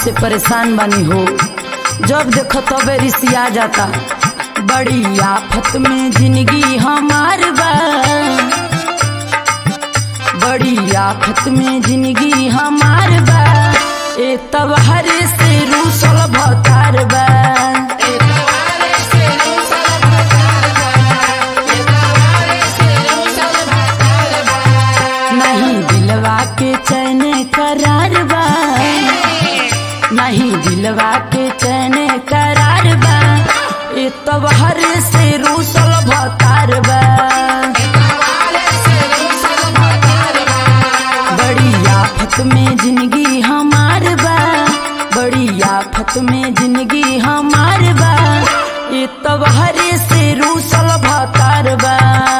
से परेशान बनी हो, जब देखो तबे रिसिया जाता। बड़ी आफत में जिंदगी हमार बा, बड़ी आफत में जिंदगी हमार बा। ए तबहर से रूसल भतार बा, नहीं दिलवा के चैन करार बा, नहीं दिलवा के चैन करार बा। ए तबहर से रूसल भतार बा, बड़ी आफत में जिंदगी हमार बा, बड़ी आफत में जिंदगी हमार बा। ए तबहर से रूसल भतार बा,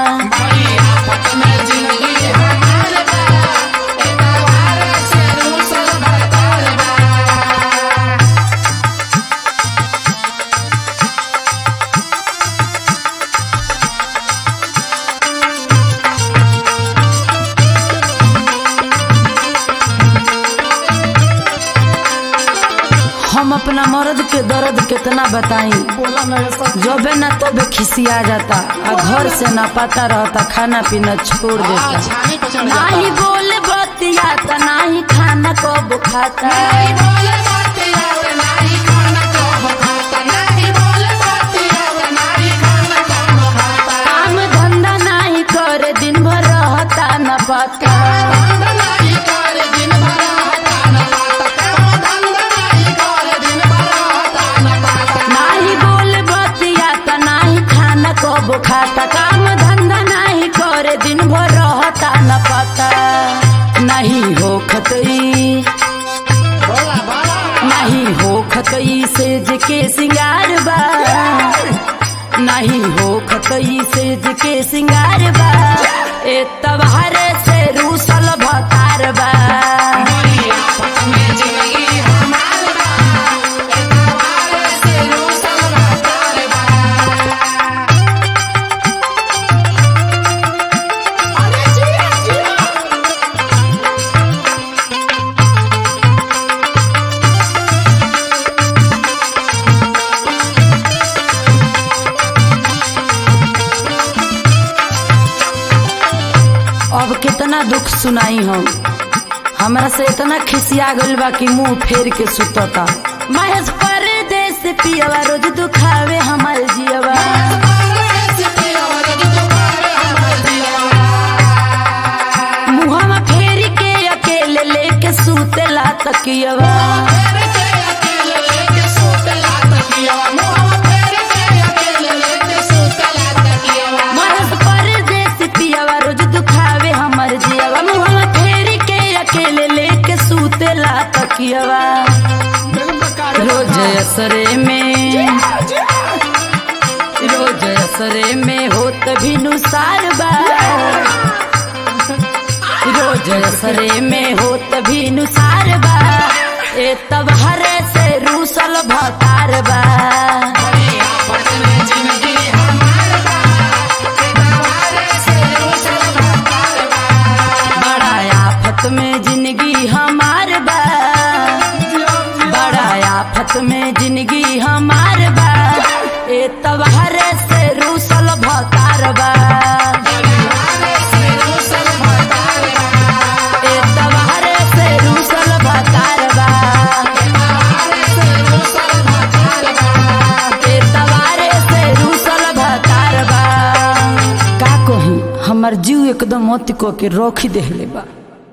हम अपना मर्द के दर्द कितना बताई, जबे ना तबे खिसिया जाता, घर से ना पता रहता, खाना पीना छोड़ देता। नाही बोल बतियाता, नाही खाना कब खाता, काम धंधा नहीं करे, दिन भर रहता न पता। खाता काम धंधा नहीं करे, दिन भर रहता न पता। नहीं हो खतई, नहीं हो खतई सेज के सिंगार बा, नहीं हो खतई सेज के सिंगार बा। ए तबहर से रूसल भतार बा, अब कितना दुख सुनाई हम, हमरा से इतना खिसिया गइल बा कि मुंह फेर के सुतता। महेश परदेस पियवा रोज दुखावे हमार जियवा, मुहवा फेर के अकेले लेके सुतेला तकियवा। महेश परदेस पियवा रोज दुखावे हमार जियवा, मुहवा फेर के अकेले लेके सुतेला तकियवा। रोज असरे में, रोज असरे में होत भी नुसार बा, रोज असरे में होत भी नुसार बा। ए तबहर से रूसल भतार बा, बड़ा आफत में जिंदगी हमार बा, बड़ा आफत में जिंदगी हमार बा। ए तबहर से रूसल भतार बा, ए तबहर से रूसल भतार बा, ए तबहर से रूसल भतार बा। का कही हमर जीव एकदम मत को के रोक देले बा।